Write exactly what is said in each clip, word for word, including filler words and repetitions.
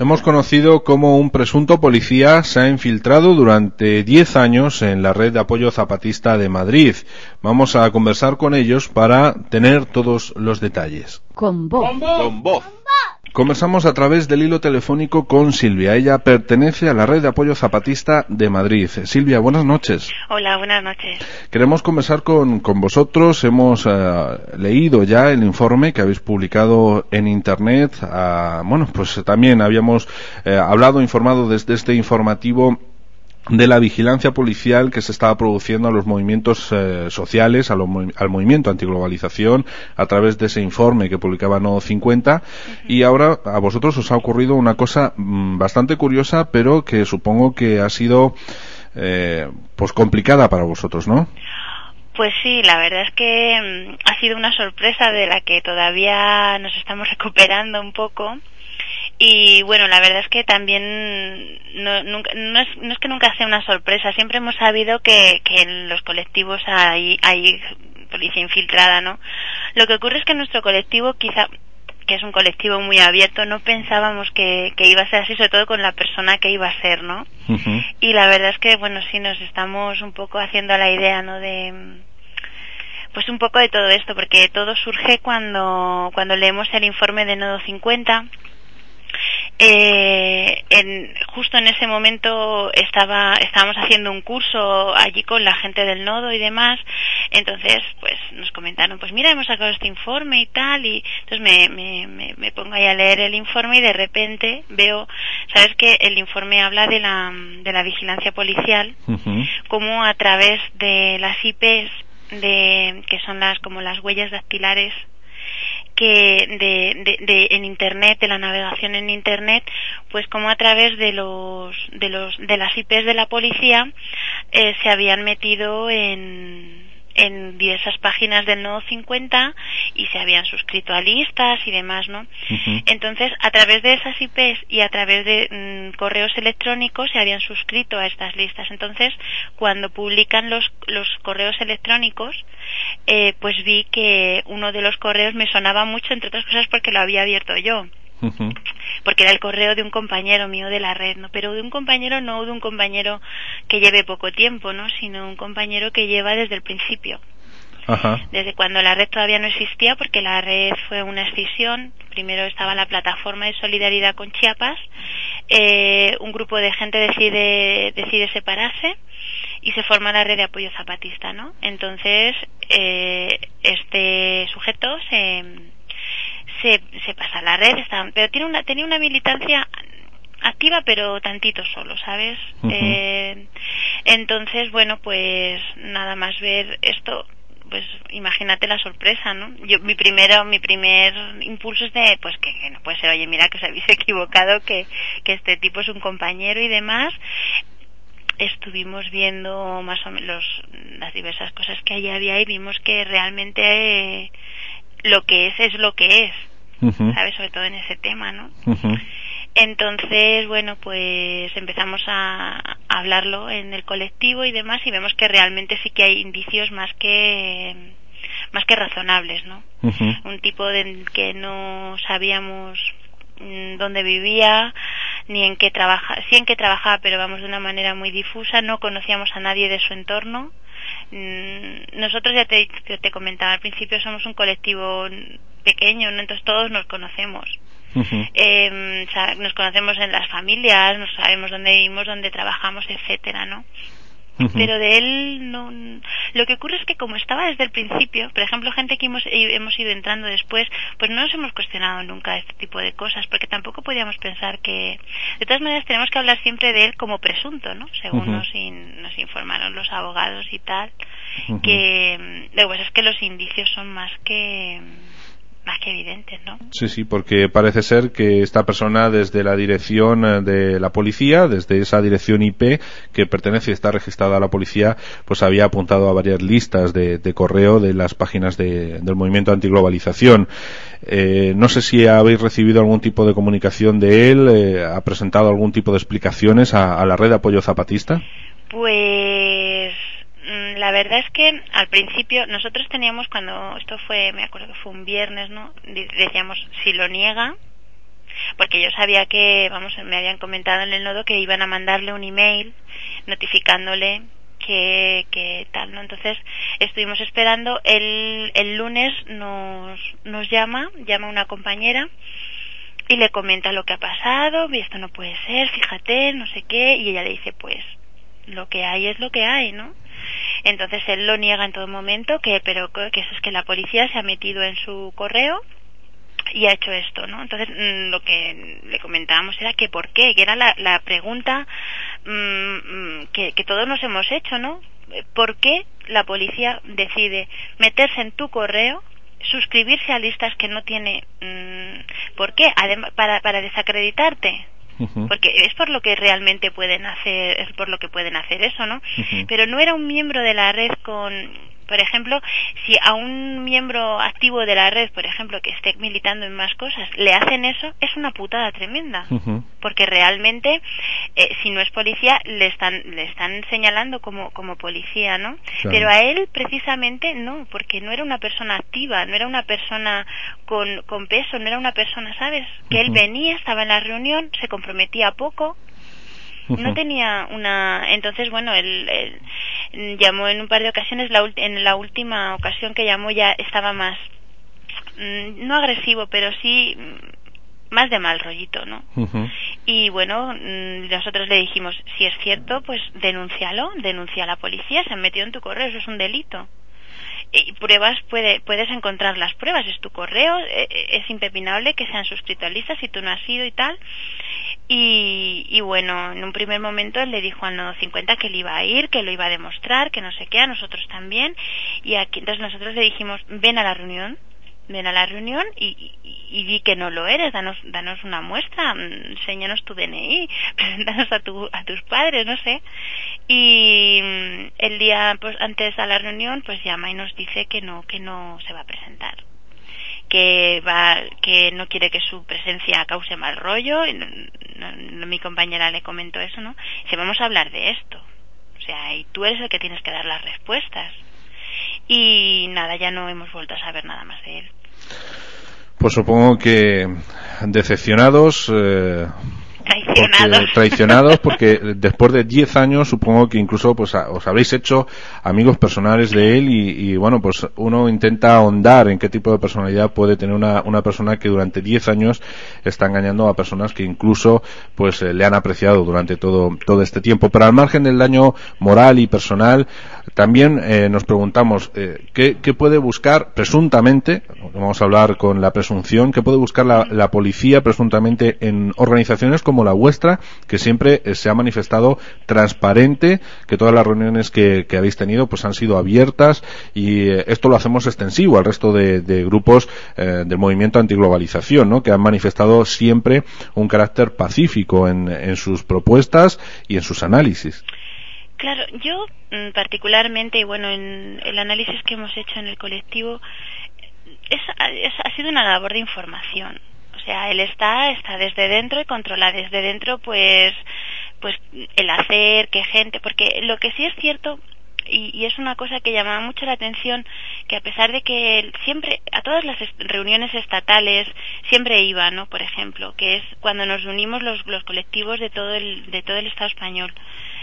Hemos conocido cómo un presunto policía se ha infiltrado durante diez años en la red de apoyo zapatista de Madrid. Vamos a conversar con ellos para tener todos los detalles. Con voz. Con voz. Con voz. Conversamos a través del hilo telefónico con Silvia. Ella pertenece a la red de apoyo zapatista de Madrid. Silvia, buenas noches. Hola, buenas noches. Queremos conversar con, con vosotros. Hemos uh, leído ya el informe que habéis publicado en Internet. Uh, bueno, pues también habíamos uh, hablado, informado desde este informativo de la vigilancia policial que se estaba produciendo a los movimientos eh, sociales, a lo, al movimiento antiglobalización, a través de ese informe que publicaba Nodo cincuenta, uh-huh. Y ahora a vosotros os ha ocurrido una cosa mmm, bastante curiosa, pero que supongo que ha sido eh, pues complicada para vosotros, ¿no? Pues sí, la verdad es que mmm, ha sido una sorpresa de la que todavía nos estamos recuperando un poco. Y bueno, la verdad es que también no, nunca, no, es, no es que nunca sea una sorpresa, siempre hemos sabido que, que en los colectivos hay, hay policía infiltrada, ¿no? Lo que ocurre es que nuestro colectivo, quizá, que es un colectivo muy abierto, no pensábamos que, que iba a ser así, sobre todo con la persona que iba a ser, ¿no? Uh-huh. Y la verdad es que, bueno, sí nos estamos un poco haciendo la idea, ¿no? De... pues un poco de todo esto, porque todo surge cuando, cuando leemos el informe de Nodo cincuenta. Eh, en, justo en ese momento estaba estábamos haciendo un curso allí con la gente del nodo y demás, entonces pues nos comentaron, pues mira, hemos sacado este informe y tal, y entonces me, me, me, me pongo ahí a leer el informe y de repente veo, sabes que el informe habla de la, de la vigilancia policial, uh-huh. Como a través de las I Pes, de, que son las como las huellas dactilares, que de, de, de en internet, de la navegación en internet, pues como a través de los de los de las I Pes de la policía eh, se habían metido en en diversas páginas del Nodo cincuenta y se habían suscrito a listas y demás, ¿no? Uh-huh. Entonces, a través de esas I Pes y a través de mmm, correos electrónicos se habían suscrito a estas listas. Entonces, cuando publican los los correos electrónicos, eh, pues vi que uno de los correos me sonaba mucho, entre otras cosas porque lo había abierto yo. Uh-huh. Porque era el correo de un compañero mío de la red, ¿no? Pero de un compañero, no de un compañero que lleve poco tiempo, ¿no? Sino un compañero que lleva desde el principio. Uh-huh. Desde cuando la red todavía no existía, porque la red fue una escisión. Primero estaba la plataforma de solidaridad con Chiapas, eh, un grupo de gente decide decide separarse y se forma la red de apoyo zapatista, ¿no? Entonces eh, este sujeto se Se, se pasa a la red, está, pero tiene una, tenía una militancia activa, pero tantito solo, ¿sabes? Uh-huh. Eh, entonces, bueno, pues nada más ver esto, pues imagínate la sorpresa, ¿no? Yo, mi primero, mi primer impulso es de, pues que, que no puede ser, oye, mira que os habéis equivocado, que, que este tipo es un compañero y demás. Estuvimos viendo más o menos las diversas cosas que allí había y vimos que realmente eh, lo que es es lo que es. Uh-huh. ¿Sabes? Sobre todo en ese tema, ¿no? Uh-huh. Entonces, bueno, pues empezamos a, a hablarlo en el colectivo y demás y vemos que realmente sí que hay indicios más que más que razonables, ¿no? Uh-huh. Un tipo de que no sabíamos mmm, dónde vivía ni en qué trabaja, sí en qué trabajaba, pero vamos de una manera muy difusa, no conocíamos a nadie de su entorno. Nosotros, ya te, te comentaba al principio, somos un colectivo pequeño, ¿no? Entonces todos nos conocemos. Uh-huh. Eh, o sea, nos conocemos en las familias, nos sabemos dónde vivimos, dónde trabajamos, etcétera, ¿no? Uh-huh. Pero de él no. Lo que ocurre es que como estaba desde el principio, por ejemplo, gente que hemos, hemos ido entrando después, pues no nos hemos cuestionado nunca este tipo de cosas, porque tampoco podíamos pensar que. De todas maneras, tenemos que hablar siempre de él como presunto, ¿no? Según uh-huh. nos, in, nos informaron los abogados y tal, uh-huh. que lo que pasa es que los indicios son más que. más que evidentes, ¿no? Sí, sí, porque parece ser que esta persona desde la dirección de la policía, desde esa dirección I P que pertenece y está registrada a la policía, pues había apuntado a varias listas de, de correo de las páginas de, del movimiento antiglobalización. Eh, no sé si habéis recibido algún tipo de comunicación de él, eh, ha presentado algún tipo de explicaciones a, a la red de apoyo zapatista. Pues la verdad es que al principio nosotros teníamos, cuando esto fue, me acuerdo que fue un viernes, ¿no? Decíamos, si lo niega, porque yo sabía que, vamos, me habían comentado en el nodo que iban a mandarle un email notificándole que, que tal, ¿no? Entonces estuvimos esperando. El, el lunes nos, nos llama, llama una compañera y le comenta lo que ha pasado, y esto no puede ser, fíjate, no sé qué, y ella le dice, pues, lo que hay es lo que hay, ¿no? Entonces él lo niega en todo momento, que pero que eso es que la policía se ha metido en su correo y ha hecho esto, ¿no? Entonces lo que le comentábamos era que por qué, que era la, la pregunta mmm, que, que todos nos hemos hecho, ¿no? ¿Por qué la policía decide meterse en tu correo, suscribirse a listas que no tiene mmm, por qué? Además, para, para desacreditarte. Uh-huh. Porque es por lo que realmente pueden hacer, es por lo que pueden hacer eso, ¿no? Uh-huh. Pero no era un miembro de la red con, por ejemplo, si a un miembro activo de la red, por ejemplo, que esté militando en más cosas, le hacen eso, es una putada tremenda. Uh-huh. Porque realmente, eh, si no es policía, le están le están señalando como como policía, ¿no? Claro. Pero a él precisamente no, porque no era una persona activa, no era una persona con con peso, no era una persona, ¿sabes? Que uh-huh. él venía, estaba en la reunión, se comprometía poco. No tenía una... Entonces, bueno, él, él llamó en un par de ocasiones, la ulti... en la última ocasión que llamó ya estaba más, no agresivo, pero sí más de mal rollito, ¿no? Uh-huh. Y bueno, nosotros le dijimos, si es cierto, pues denúncialo, denuncia a la policía, se han metido en tu correo, eso es un delito. Y pruebas, puede, puedes encontrar las pruebas, es tu correo, es impepinable que se han suscrito a listas si tú no has ido y tal. Y, y bueno, en un primer momento él le dijo al Nodo cincuenta que él iba a ir, que lo iba a demostrar, que no sé qué, a nosotros también. Y aquí, entonces nosotros le dijimos, ven a la reunión, ven a la reunión y, y, y di que no lo eres, danos, danos una muestra, enséñanos tu D N I, preséntanos a, tu, a tus padres, no sé. Y el día pues, antes a la reunión pues llama y nos dice que no, que no se va a presentar, que va, que no quiere que su presencia cause mal rollo. Y no, no, mi compañera le comentó eso, ¿no? Dice, vamos a hablar de esto, o sea, y tú eres el que tienes que dar las respuestas. Y nada, ya no hemos vuelto a saber nada más de él. Pues supongo que decepcionados, eh, traicionados. Porque, traicionados, porque después de diez años supongo que incluso pues a, os habréis hecho amigos personales de él y, y bueno, pues uno intenta ahondar en qué tipo de personalidad puede tener una, una persona que durante diez años está engañando a personas que incluso pues eh, le han apreciado durante todo, todo este tiempo. Pero al margen del daño moral y personal, también eh, nos preguntamos eh, ¿qué, qué puede buscar presuntamente, vamos a hablar con la presunción, qué puede buscar la, la policía presuntamente en organizaciones como la vuestra, que siempre eh, se ha manifestado transparente, que todas las reuniones que, que habéis tenido pues han sido abiertas y eh, esto lo hacemos extensivo al resto de, de grupos eh, del movimiento antiglobalización, ¿no? Que han manifestado siempre un carácter pacífico en, en sus propuestas y en sus análisis. Claro, yo particularmente, y bueno, en el análisis que hemos hecho en el colectivo, es, es, ha sido una labor de información. O sea, él está, está desde dentro y controla desde dentro, pues, pues el hacer, que gente, porque lo que sí es cierto, y, y es una cosa que llamaba mucho la atención, que a pesar de que él siempre, a todas las est- reuniones estatales, siempre iba, ¿no? Por ejemplo, que es cuando nos reunimos los, los colectivos de todo el, de todo el Estado español.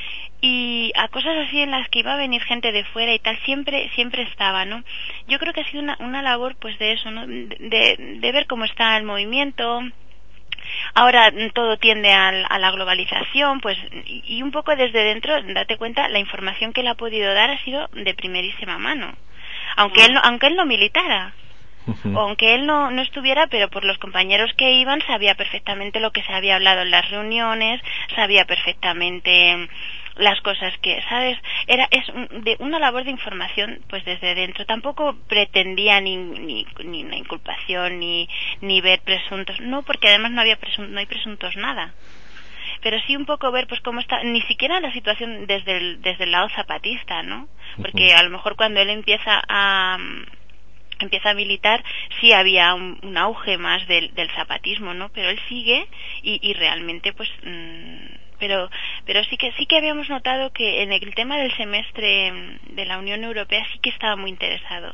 Y a cosas así en las que iba a venir gente de fuera y tal, siempre siempre estaba, ¿no? Yo creo que ha sido una, una labor pues de eso, ¿no? De, de ver cómo está el movimiento. Ahora todo tiende a, a la globalización, pues, y un poco desde dentro, date cuenta, la información que él ha podido dar ha sido de primerísima mano. Aunque él no, aunque él no militara. O aunque él no, no estuviera, pero por los compañeros que iban sabía perfectamente lo que se había hablado en las reuniones, sabía perfectamente las cosas que, ¿sabes? Era es un, de una labor de información pues desde dentro. Tampoco pretendía ni ni, ni una inculpación ni ni ver presuntos, no, porque además no había presun, no hay presuntos nada. Pero sí un poco ver pues cómo está, ni siquiera la situación desde el desde el lado zapatista, ¿no? Porque a lo mejor cuando él empieza a empieza a militar, sí había un, un auge más del, del zapatismo, ¿no? Pero él sigue y, y realmente, pues, mmm, pero, pero sí que sí que habíamos notado que en el tema del semestre de la Unión Europea sí que estaba muy interesado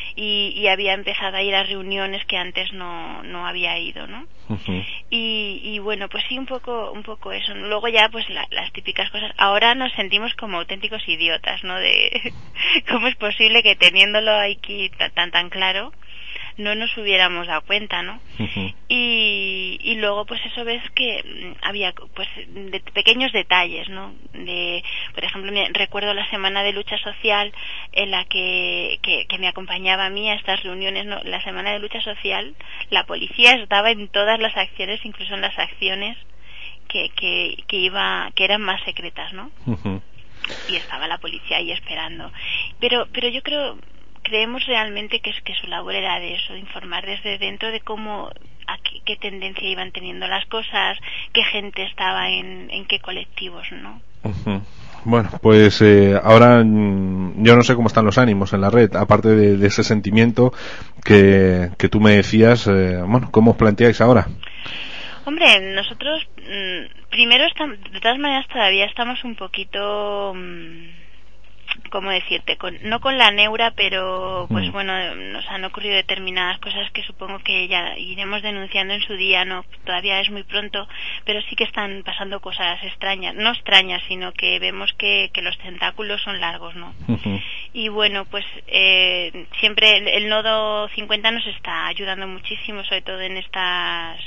y, y había empezado a ir a reuniones que antes no, no había ido, ¿no? Uh-huh. Y, y bueno, pues sí, un poco, un poco eso. Luego ya, pues la, las típicas cosas. Ahora nos sentimos como auténticos idiotas, ¿no? De cómo es posible que teniéndolo aquí tan tan claro no nos hubiéramos dado cuenta, ¿no? Uh-huh. Y, y luego pues eso ves que había pues de pequeños detalles, ¿no? De, por ejemplo, me, recuerdo la semana de lucha social en la que, que, que me acompañaba a mí a estas reuniones, ¿no? La semana de lucha social, la policía estaba en todas las acciones, incluso en las acciones que, que, que iba, que eran más secretas, ¿no? Uh-huh. Y estaba la policía ahí esperando. Pero, pero yo creo, creemos realmente que es que su labor era de eso, de informar desde dentro de cómo, a qué, qué tendencia iban teniendo las cosas, qué gente estaba en, en qué colectivos, ¿no? Uh-huh. Bueno, pues eh, ahora mm, yo no sé cómo están los ánimos en la red, aparte de, de ese sentimiento que, que tú me decías, eh, bueno, ¿cómo os planteáis ahora? Hombre, nosotros mmm, primero, estamos, de todas maneras todavía estamos un poquito... Mmm, ¿cómo decirte? Con, no con la neura, pero pues mm. bueno, nos han ocurrido determinadas cosas que supongo que ya iremos denunciando en su día, no, todavía es muy pronto, pero sí que están pasando cosas extrañas, no extrañas, sino que vemos que, que los tentáculos son largos, ¿no? Uh-huh. Y bueno, pues eh, siempre el, el nodo cincuenta nos está ayudando muchísimo, sobre todo en estas...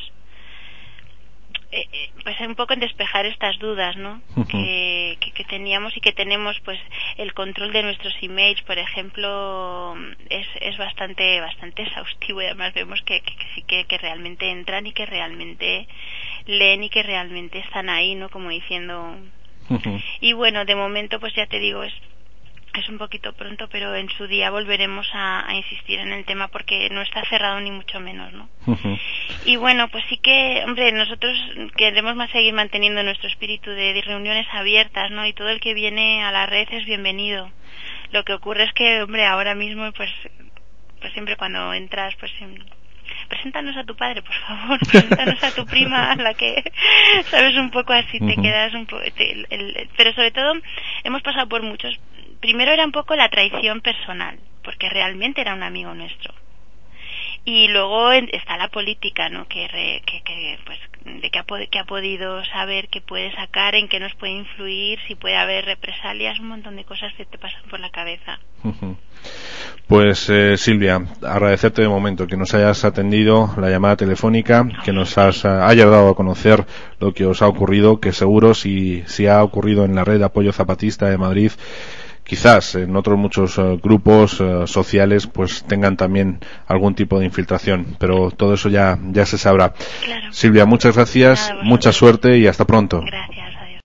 Eh, pues un poco en despejar estas dudas, ¿no? Uh-huh. que, que, que teníamos y que tenemos, pues el control de nuestros emails, por ejemplo, es, es bastante bastante exhaustivo y además vemos que, que, que sí que, que realmente entran y que realmente leen y que realmente están ahí, ¿no? Como diciendo... Uh-huh. Y bueno, de momento, pues ya te digo, es es un poquito pronto, pero en su día volveremos a, a insistir en el tema porque no está cerrado ni mucho menos, ¿no? Uh-huh. Y bueno, pues sí que, hombre, nosotros queremos más seguir manteniendo nuestro espíritu de, de reuniones abiertas, ¿no? Y todo el que viene a la red es bienvenido. Lo que ocurre es que, hombre, ahora mismo, pues, pues siempre cuando entras, pues... preséntanos a tu padre, por favor, preséntanos a tu prima, a la que, sabes, un poco así, te uh-huh. quedas un poco... El, el, pero sobre todo, hemos pasado por muchos... Primero era un poco la traición personal, porque realmente era un amigo nuestro. Y luego está la política, ¿no? Que, re, que, que pues, de qué ha, que ha podido saber, qué puede sacar, en qué nos puede influir, si puede haber represalias, un montón de cosas que te pasan por la cabeza. Uh-huh. Pues eh, Silvia, agradecerte de momento que nos hayas atendido la llamada telefónica, okay. que nos has, uh, hayas dado a conocer lo que os ha ocurrido, que seguro si, si ha ocurrido en la red de apoyo zapatista de Madrid, quizás en otros muchos uh, grupos uh, sociales pues tengan también algún tipo de infiltración, pero todo eso ya ya se sabrá. Claro. Silvia, muchas gracias, mucha suerte y hasta pronto. Gracias.